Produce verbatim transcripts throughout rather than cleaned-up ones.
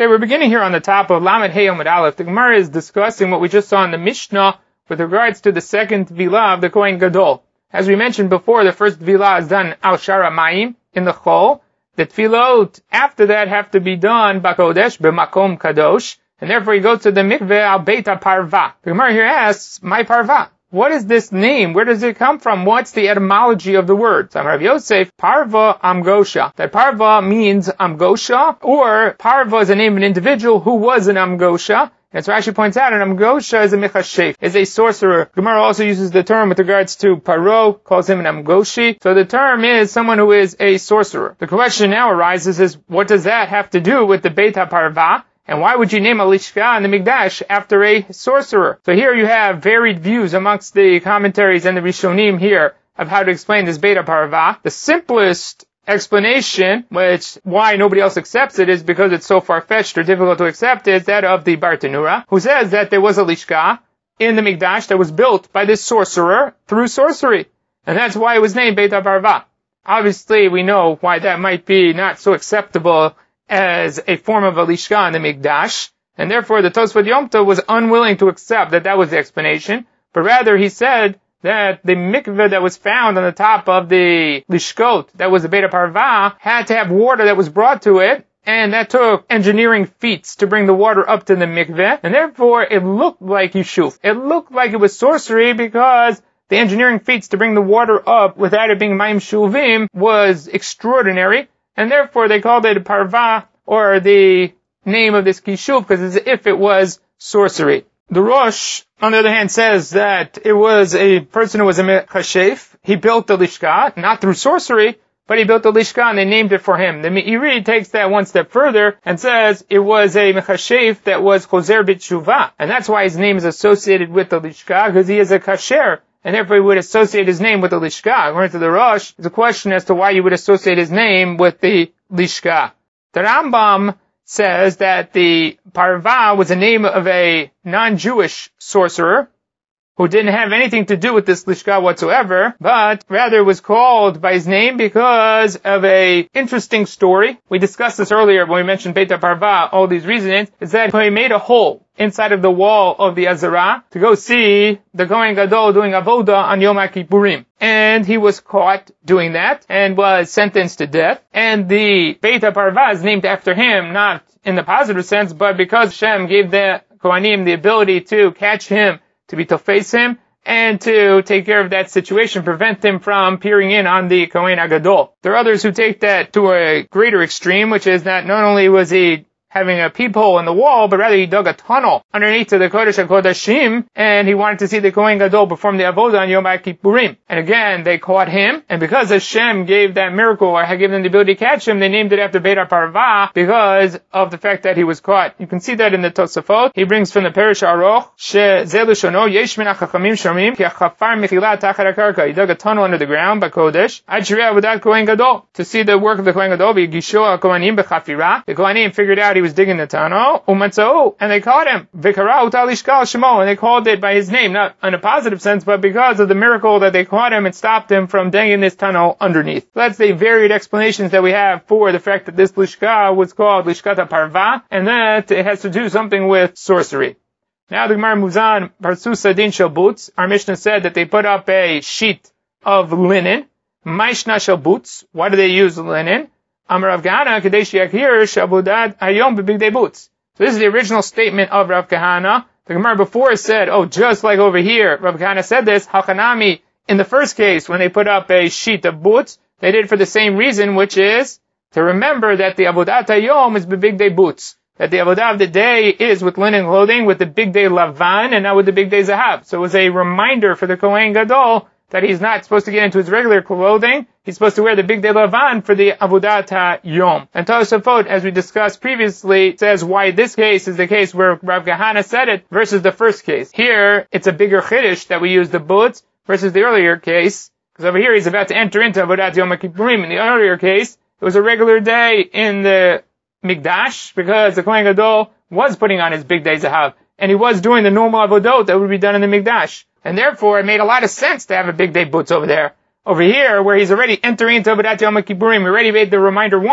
Okay, we're beginning here on the top of Lamed Hey Amud Aleph. The Gemara is discussing what we just saw in the Mishnah with regards to the second Tvilah of the Kohen Gadol. As we mentioned before, the first Tvilah is done Al Shara Mayim, in the Chol. The Tfilot after that have to be done Bakodesh, B'makom Kadosh, and therefore you go to the Mikveh Al Beit HaParva. The Gemara here asks, my Parva, what is this name? Where does it come from? What's the etymology of the word? So Rav Yosef, Parva Amgosha. That Parva means Amgosha, or Parva is a name of an individual who was an Amgosha. And so Rashi points out, an Amgosha is a Mechashef, is a sorcerer. Gemara also uses the term with regards to Paro, calls him an Amgoshi. So the term is someone who is a sorcerer. The question now arises is, what does that have to do with the Beit HaParva? And why would you name a Lishka in the Mikdash after a sorcerer? So here you have varied views amongst the commentaries and the Rishonim here of how to explain this Beit HaParva. The simplest explanation, which why nobody else accepts it, is because it's so far-fetched or difficult to accept, is that of the Bartanura, who says that there was a Lishka in the Mikdash that was built by this sorcerer through sorcery. And that's why it was named Beit HaParva. Obviously, we know why that might be not so acceptable as a form of a Lishka in the Mikdash, and therefore the Tosfot Yom Tov was unwilling to accept that that was the explanation, but rather he said that the mikveh that was found on the top of the Lishkot, that was the Beit HaParva, had to have water that was brought to it, and that took engineering feats to bring the water up to the mikveh, and therefore it looked like Yishuf. It looked like it was sorcery because the engineering feats to bring the water up without it being Mayim Shuvim was extraordinary, and therefore they called it Parva, or the name of this Kishuf, because as if it was sorcery. The Rosh, on the other hand, says that it was a person who was a Mechashef. He built the Lishka, not through sorcery, but he built the Lishka and they named it for him. The Meiri takes that one step further and says it was a Mechashef that was Choser B'Tshuva. And that's why his name is associated with the Lishka, because he is a Kasher. And therefore he would associate his name with the Lishka. According to the Rosh, it's a question as to why you would associate his name with the Lishka. The Rambam says that the Parva was the name of a non-Jewish sorcerer who didn't have anything to do with this Lishka whatsoever, but rather was called by his name because of a interesting story. We discussed this earlier when we mentioned Beit HaParva, all these reasons, is that he made a hole inside of the wall of the Azara to go see the Kohen Gadol doing Avoda on Yom HaKippurim. And he was caught doing that and was sentenced to death. And the Beit HaParva is named after him, not in the positive sense, but because Hashem gave the Kohanim the ability to catch him, to be to face him, and to take care of that situation, prevent him from peering in on the Kohen HaGadol. There are others who take that to a greater extreme, which is that not only was he having a peephole in the wall, but rather he dug a tunnel underneath to the Kodesh HaKodashim, and he wanted to see the Kohen Gadol perform the Avodah on Yom HaKippurim. And again, they caught him, and because Hashem gave that miracle, or had given them the ability to catch him, they named it after Beit HaParva, because of the fact that he was caught. You can see that in the Tosafot. He brings from the Perish Aroch, She'zeh Lushono, Yesh min ha'chachamim shomim, ki ha'chafar mechila tachat ha'karka. He dug a tunnel under the ground by Kodesh, ad shirei avodat Kohen Gadol, to see the work of the Kohen Gadol, v'yigisho ha'kohanim b'chafira. The Kohanim figured out he was digging the tunnel, umatzau, and they caught him, v'kara utal lishka shemo, and they called it by his name, not in a positive sense, but because of the miracle that they caught him and stopped him from digging this tunnel underneath. So that's the varied explanations that we have for the fact that this lishka was called Lishkat HaParva, and that it has to do something with sorcery. Now the Gemara moves on, Parsusa din shel butz. Our Mishnah said that they put up a sheet of linen. Maishna shel butz. Why do they use linen? Amar Rav Kahana, Kadesh Yakir, Shabudat Hayom B'Bigdei Butz. So this is the original statement of Rav Kahana. The Gemara before said, oh, just like over here, Rav Kahana said this, Hachanami, in the first case, when they put up a sheet of butz, they did it for the same reason, which is to remember that the Avodat Hayom is B'Bigdei Butz. That the Avodah of the day is with linen clothing, with the Bigdei Lavan, and not with the Bigdei Zahav. So it was a reminder for the Kohen Gadol that he's not supposed to get into his regular clothing. He's supposed to wear the Bigdei Lavan for the Avodat HaYom. And Tosafot, as we discussed previously, says why this case is the case where Rav Kahana said it versus the first case. Here, it's a bigger chiddush that we use the butz versus the earlier case, because over here he's about to enter into Avodat Yom HaKippurim. In the earlier case, it was a regular day in the Mikdash, because the Kohen Gadol was putting on his Bigdei Zahav, and he was doing the normal Avodot that would be done in the Mikdash. And therefore, it made a lot of sense to have a Bigdei Butz over there. Over here, where he's already entering into Avodat Yom HaKippurim, he already made the reminder once,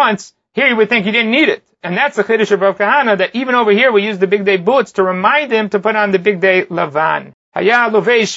Here you would think you didn't need it. And that's the Chiddush of Rav Kahana, that even over here we use the big day boots to remind him to put on the big day lavan. Now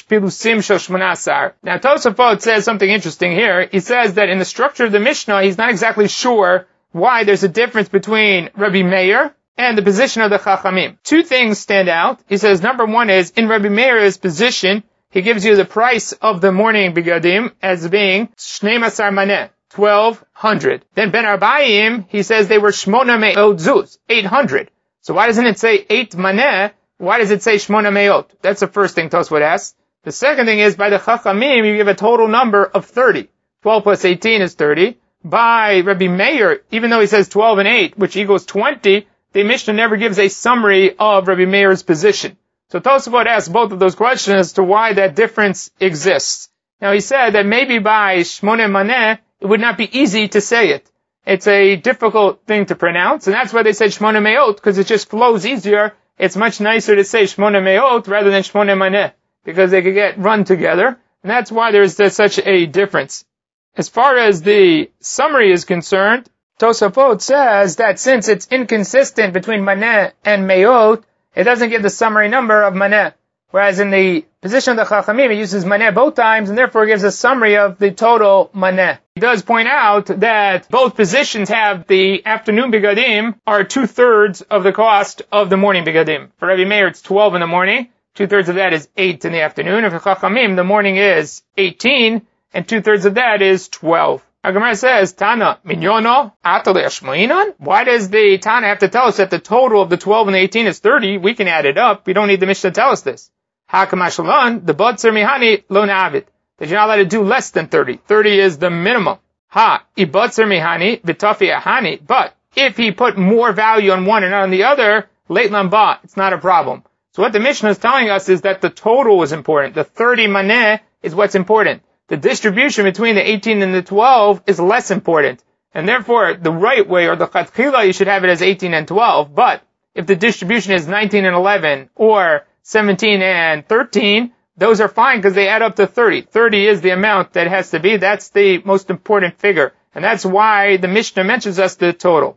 Tosafot says something interesting here. He says that in the structure of the Mishnah, he's not exactly sure why there's a difference between Rabbi Meir and the position of the Chachamim. Two things stand out. He says number one is, in Rabbi Meir's position, he gives you the price of the morning bigadim as being Shnei Masar Maneh, twelve hundred. Then Ben Arbaim, he says they were Shmona Me'ot Zuz, eight hundred. So why doesn't it say eight Maneh? Why does it say Shmona Me'ot? That's the first thing Tosfot asks. The second thing is, by the Chachamim, you give a total number of thirty. twelve plus eighteen is thirty. By Rabbi Meir, even though he says twelve and eight, which equals twenty, the Mishnah never gives a summary of Rabbi Meir's position. So Tosfot asks both of those questions as to why that difference exists. Now he said that maybe by Shmona Maneh, it would not be easy to say it. It's a difficult thing to pronounce, and that's why they said Shmona Me'ot, because it just flows easier. It's much nicer to say Shmona Me'ot rather than Shmona Maneh, because they could get run together, and that's why there's such a difference. As far as the summary is concerned, Tosafot says that since it's inconsistent between Maneh and Me'ot, it doesn't give the summary number of Maneh. Whereas in the position of the Chachamim, it uses Maneh both times, and therefore gives a summary of the total Maneh. He does point out that both positions have the afternoon bigadim are two-thirds of the cost of the morning bigadim. For Rabbi Meir, it's twelve in the morning. Two-thirds of that is eight in the afternoon. And for Chachamim, the morning is eighteen, and two-thirds of that is twelve. Our Gemara says, Tana, minyono, atale ashmoinon? Why does the Tana have to tell us that the total of the twelve and the eighteen is thirty? We can add it up. We don't need the Mishnah to tell us this. Hakamashalon, the Botzer Mihani, lo na'avid. That you're not allowed to do less than thirty. thirty is the minimum. Ha, ibotzer mihani, v'tafi ahani. But if he put more value on one and not on the other, late lamba, it's not a problem. So what the Mishnah is telling us is that the total is important. The thirty maneh is what's important. The distribution between the eighteen and the twelve is less important. And therefore, the right way, or the chatchila, you should have it as eighteen and twelve. But if the distribution is nineteen and eleven, or seventeen and thirteen, those are fine because they add up to thirty. thirty is the amount that has to be. That's the most important figure. And that's why the Mishnah mentions us the total.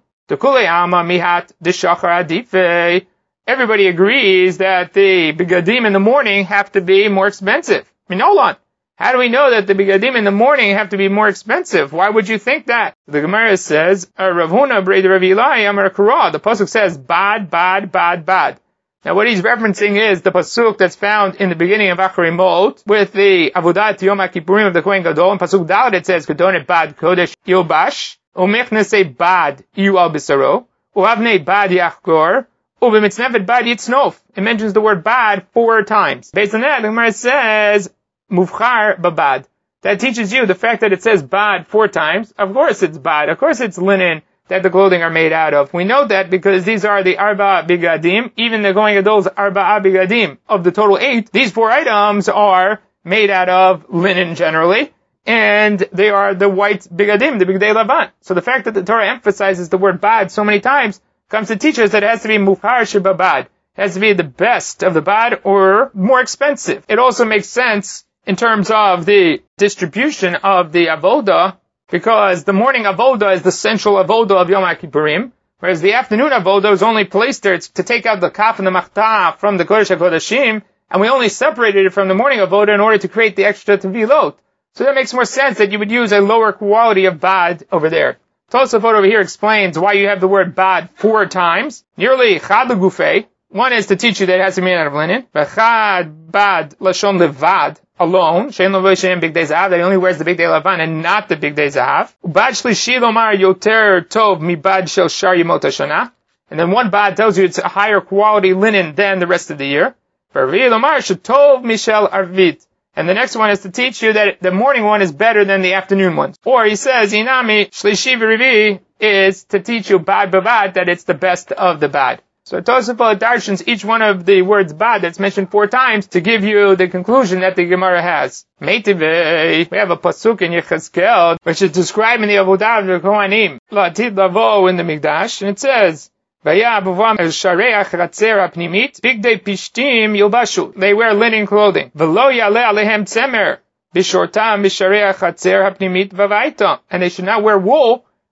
Everybody agrees that the bigadim in the morning have to be more expensive. Minolan. How do we know that the bigadim in the morning have to be more expensive? Why would you think that? The Gemara says, Rav Huna Brei Rav Eli Amar Kara. The pasuk says, bad, bad, bad, bad. Now what he's referencing is the pasuk that's found in the beginning of Acharimot with the Avodat Yom HaKippurim of the Kohen Gadol. In pasuk Dalet it says, Kedonet bad kodesh yobash, umechnese bad yu al bisaro, uavnei bad yachgor, uvemitznefet bad yitznof. It mentions the word bad four times. Based on that, the Gemara says, Muvchar babad. That teaches you the fact that it says bad four times. Of course it's bad. Of course it's linen that the clothing are made out of. We know that because these are the arba bigadim, even the Kohen Gadol's arba bigadim. Of the total eight, these four items are made out of linen generally, and they are the white bigadim, the bigdei lavan. So the fact that the Torah emphasizes the word bad so many times comes to teach us that it has to be mufhar shebabad. It has to be the best of the bad or more expensive. It also makes sense in terms of the distribution of the avoda, because the morning avoda is the central avoda of Yom HaKippurim, whereas the afternoon avoda is only placed there to take out the kaf and the machta from the Kodesh HaKodashim, and we only separated it from the morning avoda in order to create the extra tevilot. So that makes more sense that you would use a lower quality of bad over there. Tosafot over here explains why you have the word bad four times. Nearly chad legufei. One is to teach you that it has to be made out of linen. V'chad bad lashon levad. Alone, Shein Lovei Shein Bigdei Zahav, that he only wears the Bigdei Lavan and not the Bigdei Zahav. Bad Shlishi Lomar Yoter Tov Mi Bad Shel Shar Yemot HaShana. And then one bad tells you it's a higher quality linen than the rest of the year. Vervi Lomar Shetov Mishel Arvit. And the next one is to teach you that the morning one is better than the afternoon one. Or he says, Inami Shlishi V'Rivi is to teach you Bad Bavad, that it's the best of the bad. So Tosafot darshans each one of the words bad that's mentioned four times to give you the conclusion that the Gemara has. Meitivei, we have a pasuk in Yechezkel, which is describing the avodah of the Kohanim, La'atid lavo in the Mikdash, and it says, Vaya abuvam el shareach ratzer apnimit, bigdei pishtim yilbashu. They wear linen clothing. V'lo yale alehem tzemer, bishortam bishareach ratzer apnimit vavaita. And they should not wear wool,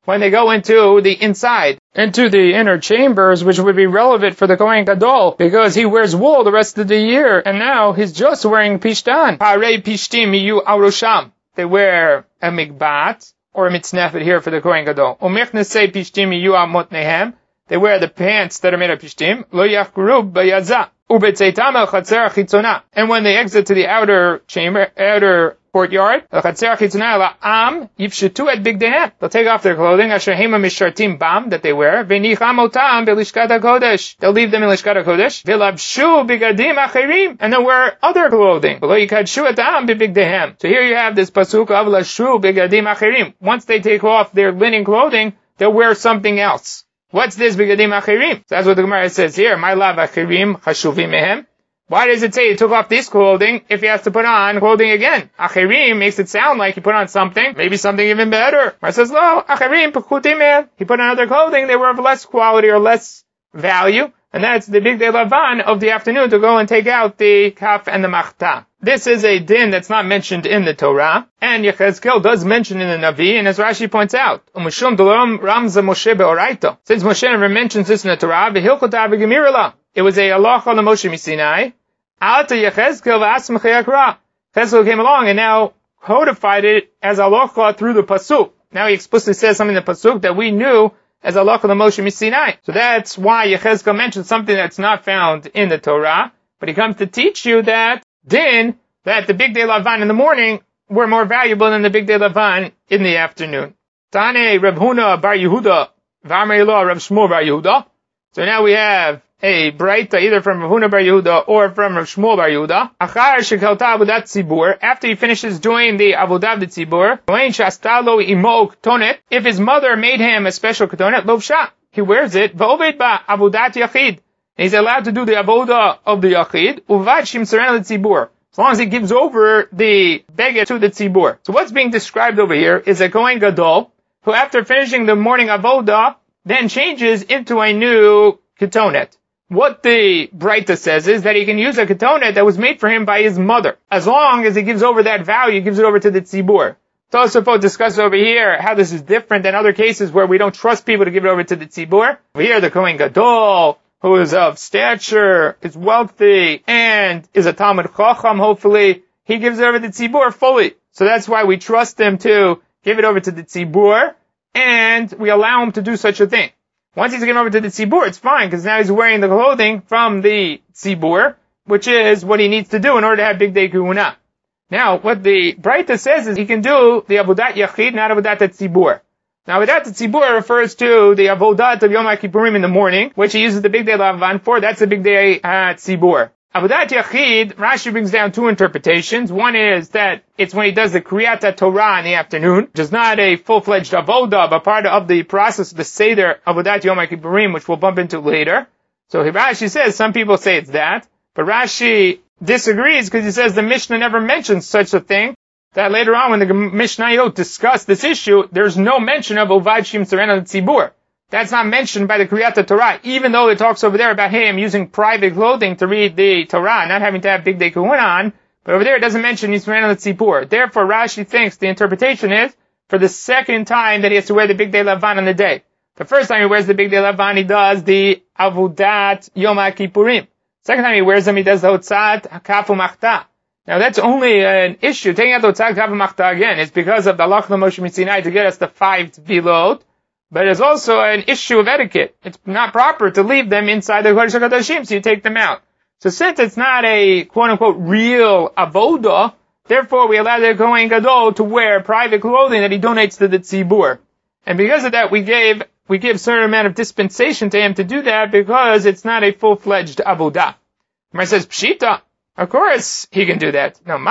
when they go into the inside, into the inner chambers, which would be relevant for the Kohen Gadol, because he wears wool the rest of the year, and now he's just wearing pishtan. Parei pishtim yu arosham. They wear a mikbat, or a mitznefet here for the Kohen Gadol. Umichnasei pishtim yu amotnehem. They wear the pants that are made of pishtim. Lo yachguru b'yazah. Ubetzeitam el chatzer chitzona. And when they exit to the outer chamber, outer courtyard, el chatzer chitzona la am yifshetu et bigdehem. They'll take off their clothing, asher hema mishartim bam, that they wear, v'nicham otam belishkat hakodesh. They'll leave them in lishkat hakodesh. V'labshu bigadim achirim. And they'll wear other clothing. V'lo yikadshu et am b'bigdehem. So here you have this pasuk of lashu bigadim achirim. Once they take off their linen clothing, they'll wear something else. What's this bigadim achirim? So that's what the Gemara says here. My lav achirim chashuvim mehem. Why does it say he took off this clothing if he has to put on clothing again? Achirim makes it sound like he put on something, maybe something even better. Gemara says, no, achirim pechutim mehem. He put on other clothing, they were of less quality or less value. And that's the big day lavan of the afternoon to go and take out the kaf and the machta. This is a din that's not mentioned in the Torah, and Yechezkel does mention in the Navi, and as Rashi points out, Umishum Dolom Ramza Moshe Be'oraito. Since Moshe never mentions this in the Torah, V'hilchota v'gemirala. It was a halacha on the Moshe Misinai. Alta Yechezkel v'asmach yakra. Yechezkel came along and now codified it as halacha through the pasuk. Now he explicitly says something in the pasuk that we knew as halacha on the Moshe Misinai. So that's why Yechezkel mentioned something that's not found in the Torah, but he comes to teach you that din, that the big day lavan in the morning were more valuable than the big day lavan in the afternoon. Tane Reb Huna bar Yehuda, V'amei lo Reb Shmuel bar Yehuda. So now we have a braita either from Reb Huna bar Yehuda or from Reb Shmuel bar Yehuda. Achar shekalta avodat tzibur, after he finishes doing the avodah of tzibur, when shasta lo imo ketonet, if his mother made him a special ketonet, lovsha, he wears it, v'oved ba avodat yachid. And he's allowed to do the avodah of the yachid, uvad shimsaren l'tzibur, as long as he gives over the beged to the tzibur. So what's being described over here is a Kohen Gadol, who after finishing the morning avodah, then changes into a new ketonet. What the Braita says is that he can use a ketonet that was made for him by his mother, as long as he gives over that value, he gives it over to the tzibur. Tosafot discusses over here how this is different than other cases where we don't trust people to give it over to the tzibur. Over here, the Kohen Gadol, who is of stature, is wealthy, and is a Talmud Chacham, hopefully, he gives it over to the tzibur fully. So that's why we trust him to give it over to the tzibur, and we allow him to do such a thing. Once he's given over to the tzibur, it's fine, because now he's wearing the clothing from the tzibur, which is what he needs to do in order to have big day kehuna. Now, what the Braita says is he can do the avodat yachid, not avodat tzibur. Now, avodat tzibur refers to the avodat of Yom HaKippurim in the morning, which he uses the big day lavan for. That's the big day uh, tzibur. Avodat yachid, Rashi brings down two interpretations. One is that it's when he does the Kriyat Torah in the afternoon, which is not a full-fledged avodah, but part of the process of the Seder avodat Yom HaKippurim, which we'll bump into later. So Rashi says, some people say it's that, but Rashi disagrees because he says the Mishnah never mentions such a thing, that later on when the Mishnayot discuss this issue, there's no mention of Ovad Shim Tzaren Tzibur. That's not mentioned by the Kriyat Torah, even though it talks over there about him using private clothing to read the Torah, not having to have big day kehuna on, but over there it doesn't mention Yisrael Tzibur. Therefore, Rashi thinks the interpretation is for the second time that he has to wear the big day lavan on the day. The first time he wears the big day lavan, he does the Avodat Yom HaKippurim. Second time he wears them, he does the Hotzat Kafu Machta. Now that's only an issue. Taking out the Hotzat Kafu Machta again is because of the Halach Moshe Misinai to get us the five Tvilot. But it's also an issue of etiquette. It's not proper to leave them inside the Kodesh HaKodashim, so you take them out. So since it's not a quote-unquote real avodah, therefore we allow the Kohen Gadol to wear private clothing that he donates to the tzibur. And because of that, we gave, we give a certain amount of dispensation to him to do that because it's not a full-fledged avodah. Gemara says, Pshita. Of course he can do that. Now,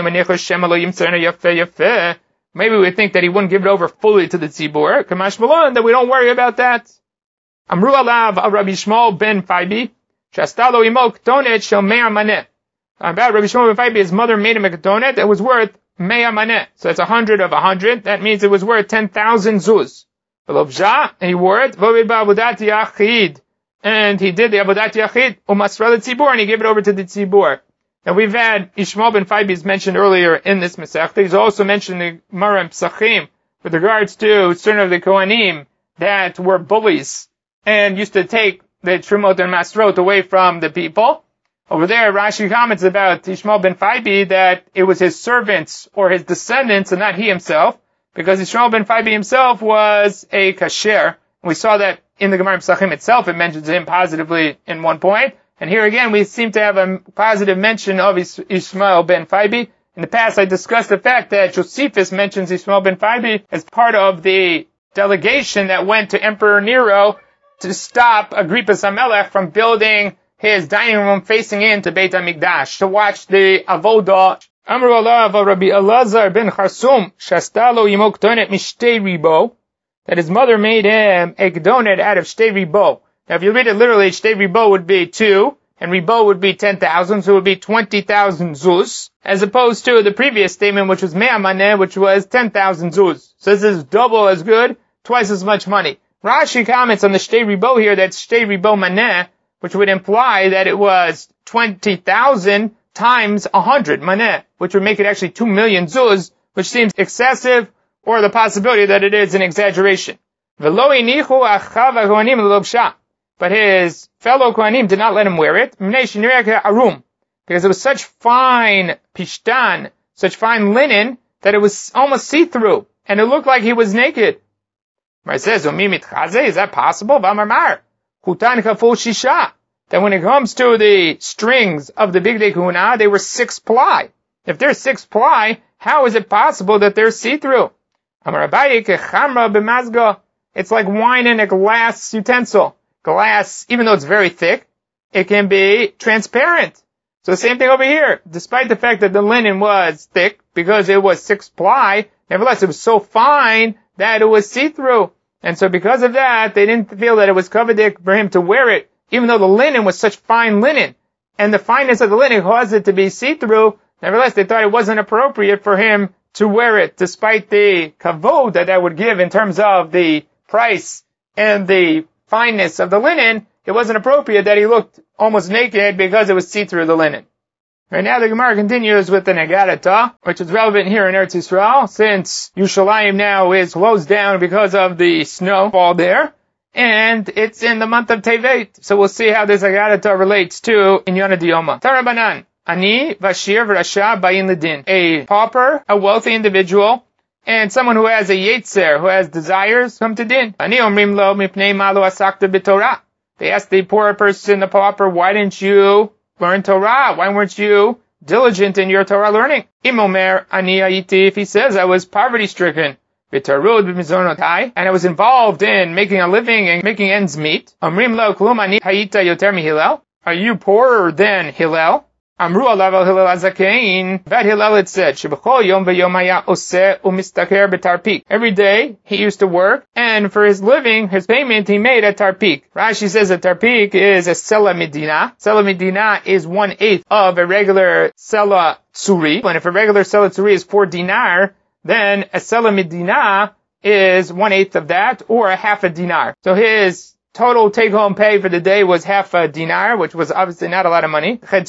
maybe we think that he wouldn't give it over fully to the tzibur. Kamash Malon, that we don't worry about that. Amru alav al Rabbi Shmuel ben Faibi, shastalo imo ketonet shel me'ar maneh. About Rabbi Shmuel ben Faibi, his mother made him a ketonet that was worth me'ar maneh. So it's a hundred of a hundred. That means it was worth ten thousand zuz. V'lovzha, and he wore it. V'ovid ba'avodat yachid. And he did the avodat yachid. U'masra l'tzibur, and he gave it over to the tzibur. Now we've had Ishmael ben Faibi is mentioned earlier in this Masechta. He's also mentioned the Gemara in Pesachim with regards to certain of the Kohanim that were bullies and used to take the Trumot and Masrot away from the people. Over there, Rashi comments about Ishmael ben Faibi that it was his servants or his descendants and not he himself, because Ishmael ben Faibi himself was a kasher. We saw that in the Gemara Pesachim itself, it mentions him positively in one point. And here again, we seem to have a positive mention of Ishmael ben Faibi. In the past, I discussed the fact that Josephus mentions Ishmael ben Faibi as part of the delegation that went to Emperor Nero to stop Agrippas HaMelech from building his dining room facing into Beit HaMikdash to watch the Avodah. Amru Allah Rabbi Elazar ben Charsum Shastalo Imo Ktonet Mishtei Ribo, that his mother made him a Gdonet out of Shtei Ribo. Now if you read it literally, Shtei Ribo would be two, and Ribo would be ten thousand, so it would be twenty thousand zuz, as opposed to the previous statement, which was Mea Maneh, which was ten thousand zuz. So this is double as good, twice as much money. Rashi comments on the Shtei Ribo here that Shtei Ribo Maneh, which would imply that it was twenty thousand times one hundred maneh, which would make it actually two million zuz, which seems excessive, or the possibility that it is an exaggeration. But his fellow Kohanim did not let him wear it, because it was such fine pishtan, such fine linen, that it was almost see-through, and it looked like he was naked. It says, is that possible? That when it comes to the strings of the Bigdei Kehuna, they were six ply. If they're six ply, how is it possible that they're see-through? It's like wine in a glass utensil. Glass, even though it's very thick, it can be transparent. So the same thing over here. Despite the fact that the linen was thick, because it was six ply, nevertheless it was so fine that it was see-through. And so because of that, they didn't feel that it was coveted for him to wear it, even though the linen was such fine linen. And the fineness of the linen caused it to be see-through. Nevertheless, they thought it wasn't appropriate for him to wear it, despite the kavod that that would give in terms of the price and the fineness of the linen. It wasn't appropriate that he looked almost naked because it was see-through the linen. Right now the Gemara continues with the Negadata, which is relevant here in Eretz Yisrael, since Yerushalayim now is closed down because of the snowfall there, and it's in the month of Tevet. So we'll see how this Negadata relates to Inyana Diyoma. Tarabanan, Ani, Vashir, Vrasha, Bayin Ledin. A pauper, a wealthy individual, and someone who has a yetzer, who has desires, come to din. Ani omrim lo mipnei malo asakta b'torah. They asked the poor person, the pauper, why didn't you learn Torah? Why weren't you diligent in your Torah learning? Imomer ani ayiti, if he says I was poverty-stricken, v'tarud b'mizonotai, and I was involved in making a living and making ends meet. Omrim lo klum ani hayita yoter mi-Hillel. Are you poorer than Hillel? Amru alav al Hillel azakein. That Hillel had said, Shebechol yom v'yom haya oseh u'mistaker b'tarpik. Every day he used to work, and for his living, his payment he made at tarpik. Rashi says that tarpik is a sela medina. Sela medina is one eighth of a regular sela tsuri. And if a regular sela tsuri is four dinar, then a sela medina is one eighth of that, or a half a dinar. So his total take-home pay for the day was half a dinar, which was obviously not a lot of money. Half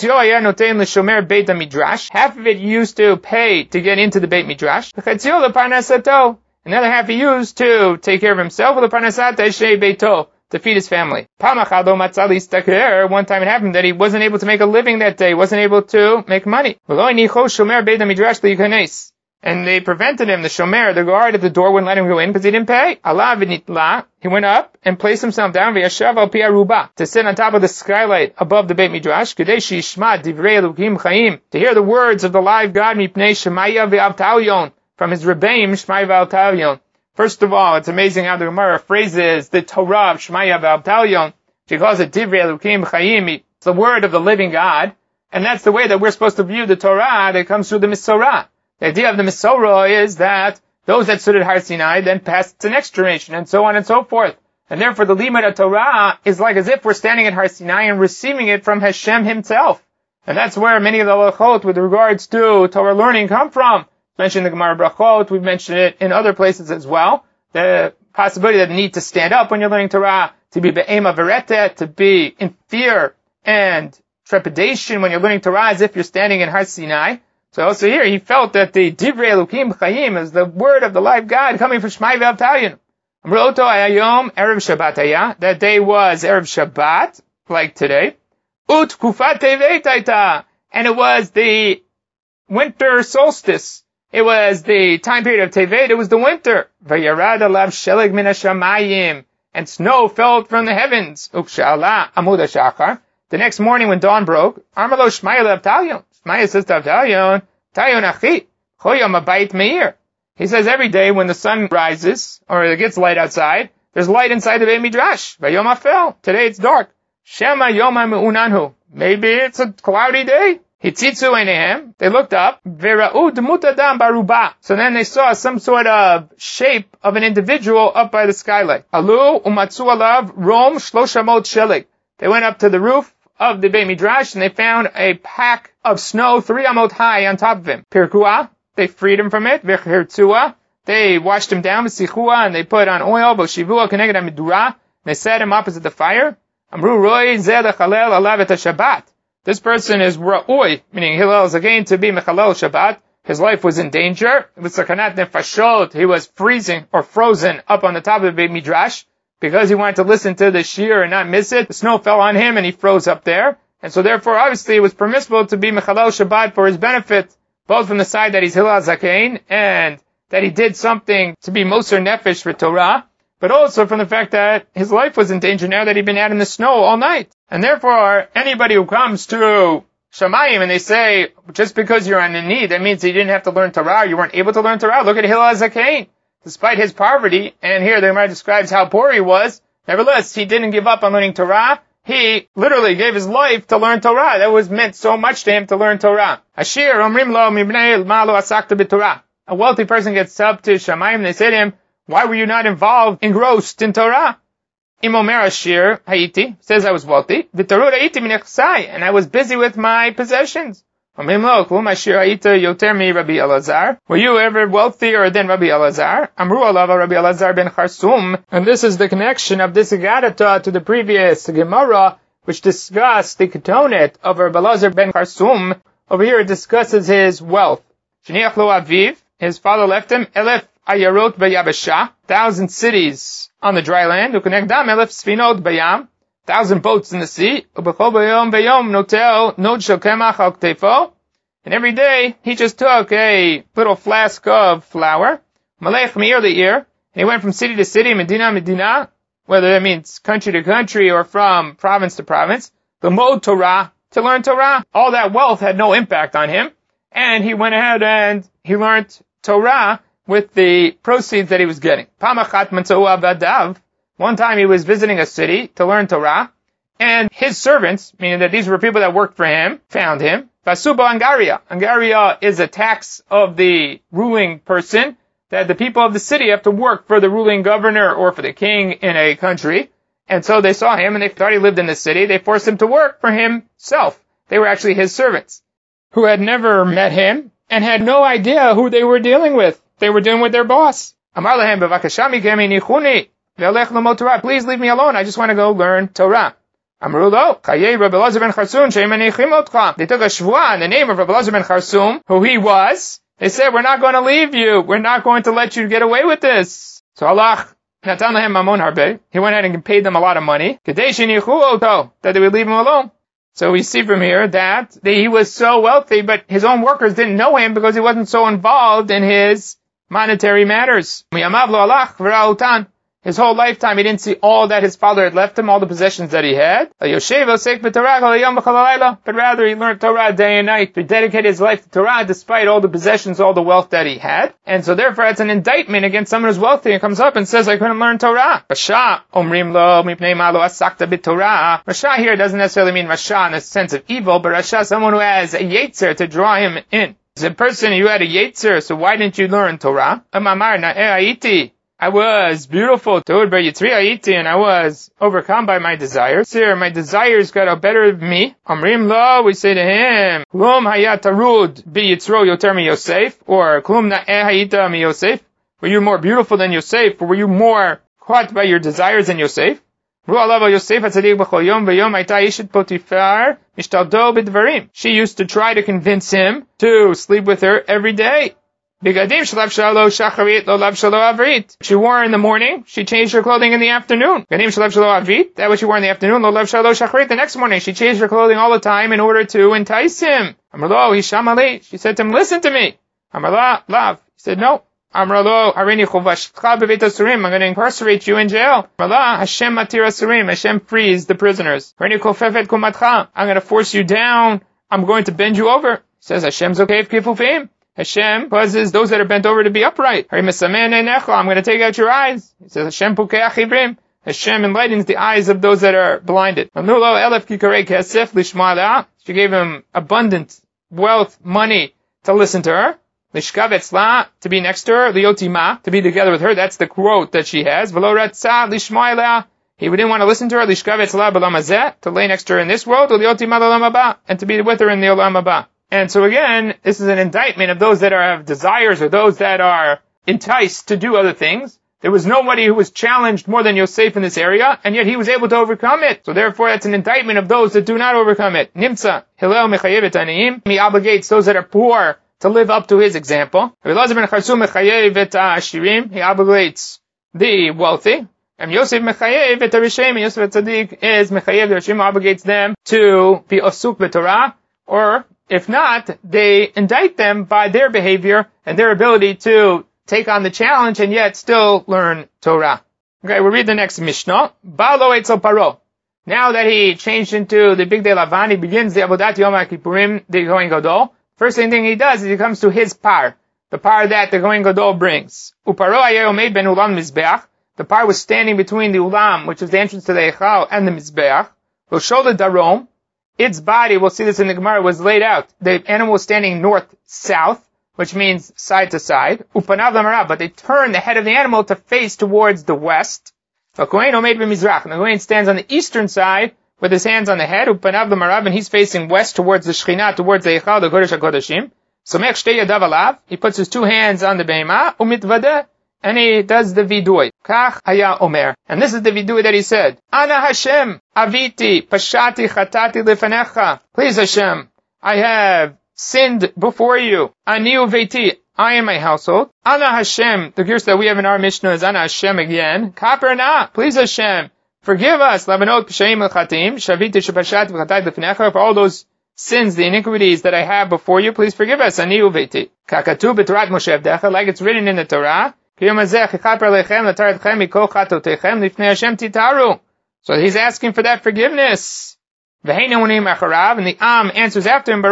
of it used to pay to get into the Beit Midrash. Another half he used to take care of himself, to feed his family. One time it happened that he wasn't able to make a living that day, wasn't able to make money. And they prevented him, the shomer, the guard at the door wouldn't let him go in because he didn't pay. Allah v'nitla, he went up and placed himself down v'yashav al pi aruba, to sit on top of the skylight above the Beit Midrash, k'dei shishma divrei elukim chayim, to hear the words of the live God, mipnei shemaya v'avtalyon, from his rebbeim shmaya v'avtalyon. First of all, it's amazing how the Gemara phrases the Torah of shmaya v'avtalyon. She calls it divrei elukim chayim, it's the word of the living God, and that's the way that we're supposed to view the Torah that comes through the Misorah. The idea of the Misorah is that those that stood at Har Sinai then passed to the next generation, and so on and so forth. And therefore the Limud of Torah is like as if we're standing at Har Sinai and receiving it from Hashem himself. And that's where many of the halachot with regards to Torah learning come from. We mentioned the Gemara Brachot, we've mentioned it in other places as well. The possibility that the need to stand up when you're learning Torah, to be be'ema verete, to be in fear and trepidation when you're learning Torah as if you're standing in Har Sinai. So also here, he felt that the Divrei Elokim B'Chayim is the word of the live God coming from Shmai V'Avtalyon. Amroto Ayayom Erev Shabbat Ayah. That day was Erev Shabbat, like today. Ut Kufat Tevet Aita. And it was the winter solstice. It was the time period of Tevet. It was the winter. Vayarad alav sheleg min hashamayim. And snow fell from the heavens. Uksha'ala amud hashachar. The next morning when dawn broke, Armalo Shmaya L'Avtalyon. Shmaya says to Avtalyon, Tayon achi, choyom abayit meir. He says every day when the sun rises, or it gets light outside, there's light inside the Beit Midrash. Vayom afel. Today it's dark. Shema yom ha'me'unanhu. Maybe it's a cloudy day. Hitzitzu einehem. They looked up. Vera'u dmut adam baruba. So then they saw some sort of shape of an individual up by the skylight. Alu umatzu alav rom shloshamot shelig. They went up to the roof of the Beit Midrash and they found a pack of snow three amot high on top of him. Pirkua. They freed him from it. V'chirtzua. They washed him down with sichua and they put on oil. V'shivua keneged hamidura. They set him opposite the fire. Amru roi zeh lechalel alav et Shabbat. This person is ra'ui, meaning Hillel is again to be mechalel Shabbat. His life was in danger. With sakanat nefashot, he was freezing or frozen up on the top of the Beit Midrash because he wanted to listen to the shir and not miss it. The snow fell on him and he froze up there. And so therefore, obviously, it was permissible to be mechalel Shabbat for his benefit, both from the side that he's Hillel Zakein and that he did something to be Moser Nefesh for Torah, but also from the fact that his life was in danger now that he'd been out in the snow all night. And therefore, anybody who comes to Shamayim and they say, just because you're on a need, that means you didn't have to learn Torah, you weren't able to learn Torah. Look at Hillel Zakein. Despite his poverty, and here the Gemara describes how poor he was, nevertheless, he didn't give up on learning Torah. He literally gave his life to learn Torah. That was meant so much to him to learn Torah. Ashir omrim lo mibnei ma lo asakta b'Torah. A wealthy person gets up to Shamayim and they say to him, why were you not involved, engrossed in Torah? Imomer Ashir Haiti says I was wealthy. V'tarud Haiti minechsai, and I was busy with my possessions. Omrim lo klum Ashir Haiti yoter mi Rabbi Elazar. Were you ever wealthier than Rabbi Elazar? Amru alav Rabbi Elazar ben Charsum. And this is the connection of this Agadata to the previous Gemara, which discussed the Ketonet of Rabbi Elazar ben Charsum. Over here it discusses his wealth. Sheniach lo aviv, his father left him, elef ayarot bayabasha, thousand cities on the dry land, u'konegdam elef sfinot bayam, thousand boats in the sea, u'bechol bayom bayom notel nod shel kemach al ktefo, and every day he just took a little flask of flour, malech meir le'ir, and he went from city to city, medina medina, whether that means country to country or from province to province, l'mod Torah, to learn Torah. All that wealth had no impact on him, and he went ahead and he learned Torah with the proceeds that he was getting. Pamachat matzau avadav. One time he was visiting a city to learn Torah, and his servants, meaning that these were people that worked for him, found him. Vasuba angaria. Angaria is a tax of the ruling person, that the people of the city have to work for the ruling governor or for the king in a country. And so they saw him and they thought he lived in the city. They forced him to work for himself. They were actually his servants, who had never met him and had no idea who they were dealing with. They were dealing with their boss. Amar lahem bevakasha mikem inichuni ve'alech lomod Torah. Please leave me alone. I just want to go learn Torah. Amru lo chayei Rabbi Elazar ben Charsum she'im anichim otcha. They took a shvua in the name of Rabbi Elazar ben Charsum, who he was. They said, we're not going to leave you. We're not going to let you get away with this. So Allah natan lahem mamon harbe. He went ahead and paid them a lot of money. Kedei shenichu oto, that they would leave him alone. So we see from here that he was so wealthy, but his own workers didn't know him because he wasn't so involved in his monetary matters. His whole lifetime, he didn't see all that his father had left him, all the possessions that he had. But rather, he learned Torah day and night to dedicate his life to Torah despite all the possessions, all the wealth that he had. And so therefore, it's an indictment against someone who's wealthy and comes up and says, I couldn't learn Torah. Rasha, omrim lo, mipnei ma lo asakta b'Torah. Rasha here doesn't necessarily mean Rasha in the sense of evil, but Rasha, someone who has a yetzer to draw him in. As a person, you had a yetzer, so why didn't you learn Torah? Amamar na'eh I was beautiful, and I was overcome by my desires. Sir, my desires got out better of me. Amrim lo, we say to him, Klum hayat tarud bi yitzro yoter mi Yosef, or Klum na'eh hayita mi Yosef. Were you more beautiful than Yosef, or were you more caught by your desires than Yosef? She used to try to convince him to sleep with her every day. She wore in the morning, she changed her clothing in the afternoon. That was she wore in the afternoon. The next morning, she changed her clothing all the time in order to entice him. She said to him, listen to me. He said, no. I'm going to incarcerate you in jail. Hashem frees the prisoners. I'm going to force you down. I'm going to bend you over. He says, Hashem's okay if people fame. Hashem causes those that are bent over to be upright. I'm going to take out your eyes. He says, Hashem enlightens the eyes of those that are blinded. She gave him abundant wealth, money to listen to her. To be next to her. To be together with her. That's the quote that she has. He didn't want to listen to her. To lay next to her in this world. And to be with her in the Olam Haba. And so again, this is an indictment of those that are, have desires or those that are enticed to do other things. There was nobody who was challenged more than Yosef in this area, and yet he was able to overcome it. So therefore, that's an indictment of those that do not overcome it. Nimtza, Hillel mechayev et aniyim. He obligates those that are poor to live up to his example. Elazar ben Charsum mechayev et ha'ashirim. He obligates the wealthy. And Yosef mechayev et harishem. Yosef Tzaddik is mechayev the Rishim, obligates them to be osuk b'Torah, or if not, they indict them by their behavior and their ability to take on the challenge and yet still learn Torah. Okay, we'll read the next Mishnah. Ba'alo etzel Paro. Now that he changed into the Big Day Lavan, he begins the Avodat Yom HaKippurim, the Kohen Gadol. First thing he does is he comes to his par, the par that the Kohen Gadol brings. Uparo hayeh omed ben ulam mizbeach. The par was standing between the ulam, which is the entrance to the Eichal, and the mizbeach. We'll show the darom. Its body, we'll see this in the Gemara, was laid out. The animal was standing north-south, which means side to side. Upanav l'marav, but they turn the head of the animal to face towards the west. V'kohen omed b'mizrach. And the Kohen stands on the eastern side with his hands on the head. Upanav l'marav, and he's facing west towards the Shekhinah, towards the Eichal, the Kodesh HaKodeshim. Somech shtei yadav alav. He puts his two hands on the behemah. Umitvadeh. And he does the vidui. Kach haya omer. And this is the vidui that he said. Ana Hashem, aviti, pashati, chatati lefanecha. Please Hashem, I have sinned before you. Ani uveiti, I and my household. Ana Hashem, the verse that we have in our Mishnah is Ana Hashem again. Kaper na, please Hashem, forgive us. Lavanot p'shaim l'chatim, shaviti shepashati v'chatati lefanecha. For all those sins, the iniquities that I have before you, please forgive us. Ani uveiti. Kakatu b'torat Moshe Avdecha, like it's written in the Torah. So he's asking for that forgiveness. And the Am answers after him,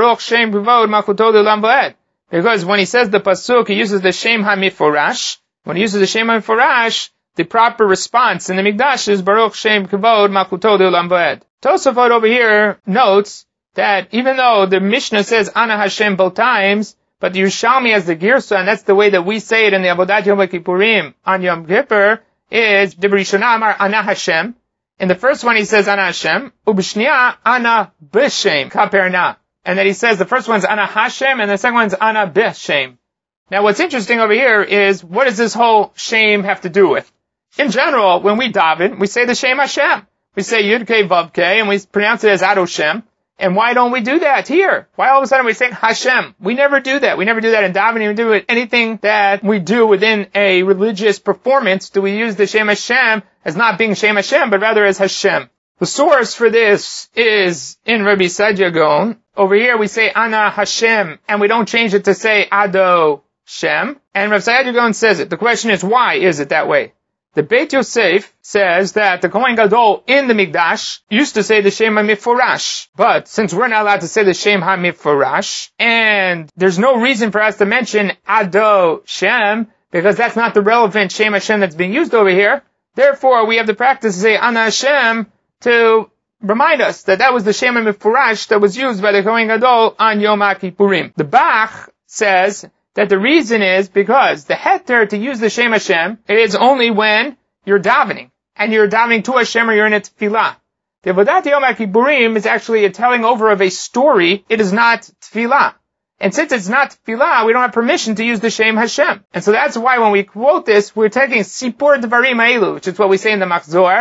because when he says the pasuk, he uses the Shem HaMiforash. When he uses the Shem HaMiforash, the proper response in the Mikdash is Baruch Shem Kavod Malchuto Le'olam Va'ed. Tosafot over here notes that even though the Mishnah says Ana Hashem both times, but the Yerushalmi as the Girsa, and that's the way that we say it in the Avodat Yom Kippurim on Yom Kippur, is the Rishonah Amar Ana Hashem. In the first one he says Ana Hashem, Ubishniya Ana B'Shem Kaperna. And then he says the first one's Ana Hashem, and the second one's Ana B'Shem. Now what's interesting over here is, what does this whole shame have to do with? In general, when we daven, we say the Shem Hashem. We say Yud Kei Vav Kei, and we pronounce it as Adoshem. And why don't we do that here? Why all of a sudden we say Hashem? We never do that. We never do that in davening. We do it anything that we do within a religious performance. Do we use the Shem Hashem as not being Shem Hashem, but rather as Hashem? The source for this is in Rabbi Saadia Gaon. Over here we say Ana Hashem, and we don't change it to say Ado Shem. And Rabbi Saadia Gaon says it. The question is, why is it that way? The Beit Yosef says that the Kohen Gadol in the Mikdash used to say the Shem HaMiforash. But since we're not allowed to say the Shem HaMiforash, and there's no reason for us to mention Ado Shem, because that's not the relevant Shem Hashem that's being used over here, therefore we have the practice to say Ana Hashem to remind us that that was the Shem HaMiforash that was used by the Kohen Gadol on Yom HaKippurim. The Bach says that the reason is because the heter to use the Shem Hashem is only when you're davening. And you're davening to Hashem or you're in a tefillah. The Avodat Yom HaKippurim is actually a telling over of a story. It is not tefillah. And since it's not tefillah, we don't have permission to use the Shem Hashem. And so that's why when we quote this, we're taking Sipur Dvarim Ha'elu, which is what we say in the Machzor,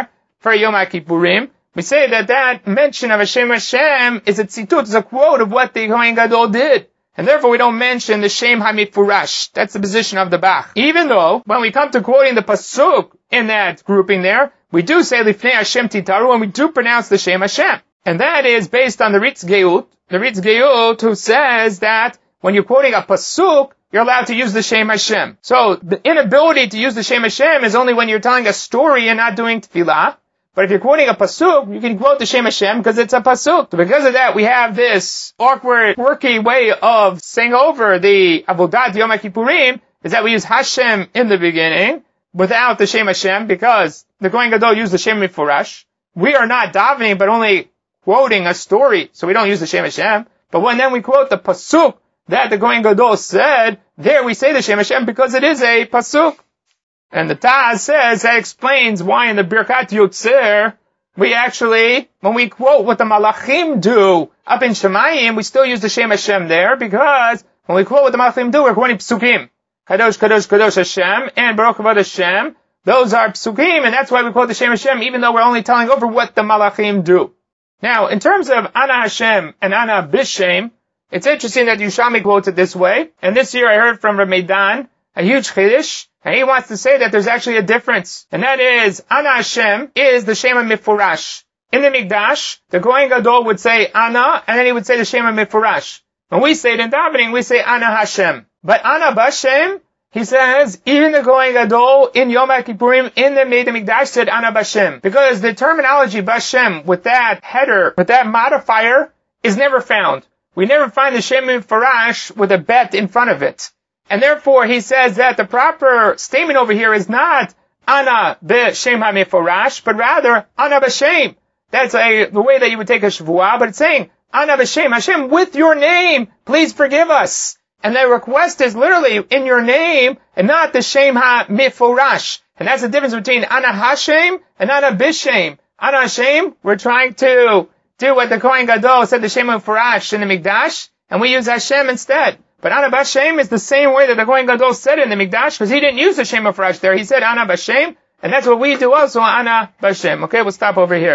for Yom Kippurim, we say that that mention of Hashem Hashem is a tzitut, is a quote of what the Kohen Gadol did. And therefore we don't mention the Shem HaMifurash. That's the position of the Bach. Even though, when we come to quoting the Pasuk in that grouping there, we do say Lifnei Hashem Titaru, and we do pronounce the Shem Hashem. And that is based on the Ritz Geut, the Ritz Geut who says that when you're quoting a Pasuk, you're allowed to use the Shem Hashem. So the inability to use the Shem Hashem is only when you're telling a story and not doing tefillah. But if you're quoting a pasuk, you can quote the Shem Hashem because it's a pasuk. So because of that, we have this awkward, quirky way of saying over the Avodat Yom Kippurim, is that we use Hashem in the beginning without the Shem Hashem because the Kohen Gadol used the Shem Mifurash. We are not davening, but only quoting a story, so we don't use the Shem Hashem. But when then we quote the pasuk that the Kohen Gadol said, there we say the Shem Hashem because it is a pasuk. And the Taz says, that explains why in the Birkat Yotzer, we actually, when we quote what the Malachim do up in Shemayim, we still use the Shem Hashem there, because when we quote what the Malachim do, we're quoting Psukim. Kadosh, Kadosh, Kadosh Hashem, and Baruch Avad Hashem. Those are Psukim, and that's why we quote the Shem Hashem, even though we're only telling over what the Malachim do. Now, in terms of Ana Hashem and Ana Bishem, it's interesting that Yushami quotes it this way, and this year I heard from Ramedan, a huge chiddush, and he wants to say that there's actually a difference. And that is, Ana Hashem is the Shem HaMifurash. In the Mikdash, the Kohen Gadol would say Ana, and then he would say the Shem HaMifurash. When we say it in davening, we say Ana Hashem. But Ana Bashem, he says, even the Kohen Gadol in Yom Kippurim in the Beit HaMikdash said Ana Bashem. Because the terminology Bashem with that header, with that modifier, is never found. We never find the Shem HaMifurash with a bet in front of it. And therefore, he says that the proper statement over here is not Ana b'Shem HaMifurash, but rather Ana b'Shem. That's a, the way that you would take a Shavuah, but it's saying Ana b'Shem, Hashem, with your name, please forgive us. And the request is literally in your name, and not the Shem HaMifurash. And that's the difference between Ana Hashem and Ana b'Shem. Ana Hashem, we're trying to do what the Kohen Gadol said, the Shem HaMifurash in the Mikdash, and we use Hashem instead. But Ana Bashem is the same way that the Kohen Gadol said in the Mikdash, because he didn't use the Shem HaMifurash there. He said Ana Bashem, and that's what we do also, Ana Bashem. Okay, we'll stop over here.